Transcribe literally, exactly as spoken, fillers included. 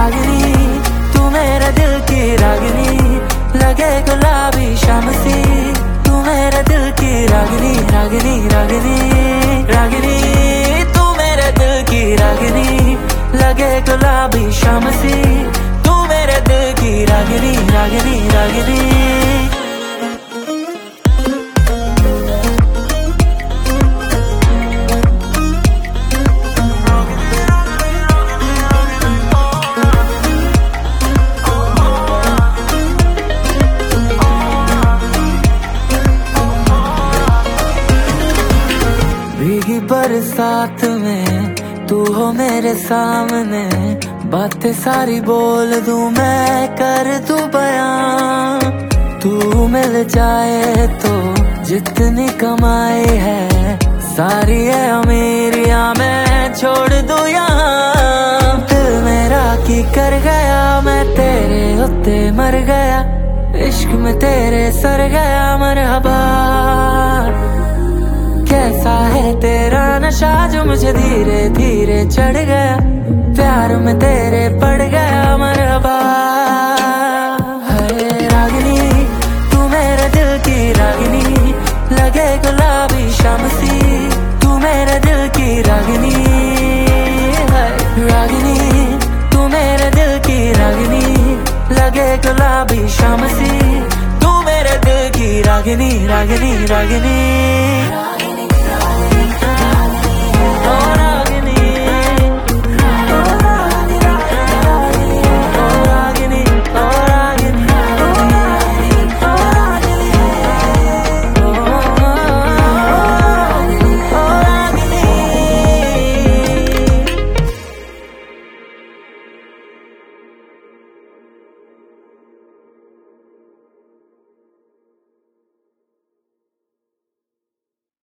रागिनी, तू मेरे दिल की रागिनी, लगे गुलाबी शाम सी। तू मेरे दिल की रागिनी, रागिनी रागिनी रागिनी, तू मेरे दिल की रागिनी, लगे गुलाबी शाम सी। तू मेरे दिल की रागिनी, रागिनी रागिनी। भीगी बरसात में तू हो मेरे सामने, बातें सारी बोल दूं मैं, कर दूं बयां। तू मिल जाए तो जितनी कमाई है, सारी है अमीरियां मैं छोड़ दूं यहाँ। दिल मेरा की कर गया, मैं तेरे होते मर गया, इश्क में तेरे सर गया मरहबा। कैसा है तेरा नशा जो मुझे धीरे धीरे चढ़ गया, प्यार में तेरे पड़ गया मरहबा। है रागिनी, तू मेरे दिल की रागिनी, लगे गुलाबी शाम सी। तू मेरे दिल की रागिनी है रागिनी, तू मेरे दिल की रागिनी, लगे गुलाबी शाम सी। तू मेरे दिल की रागिनी, रागिनी रागिनी।